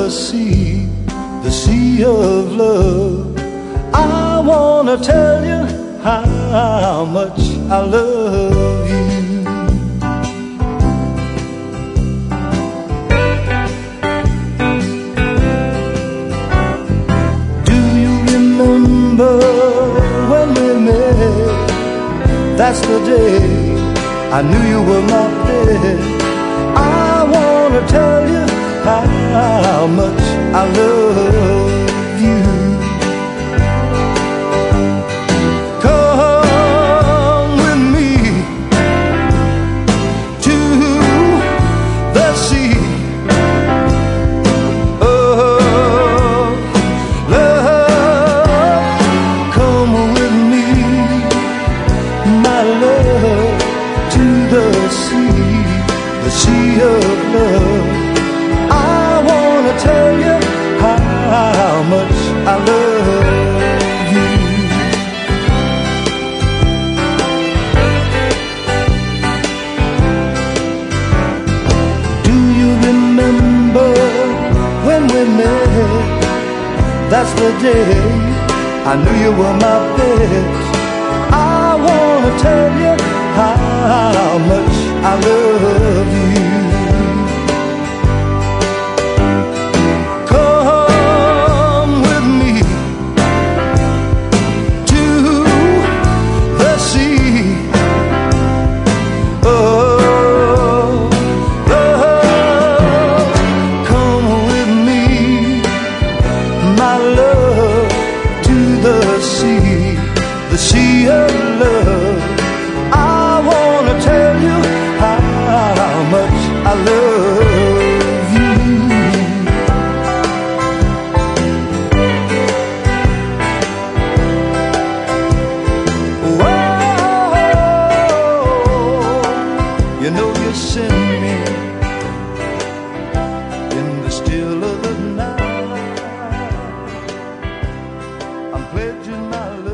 the sea of love. I wanna tell you how much I love you. Do you remember when we met? That's the day I knew you were my best. I wanna tell you how much I love you. Come with me to the sea of love. Come with me, my love, to the sea of love. I wanna tell you how much I love you. Do you remember when we met? That's the day I knew you were my best. I wanna tell you how much I love you. The sea of love. I wanna tell you how much I love you. Whoa, you know you send me in the still of the night. I'm pledging my love.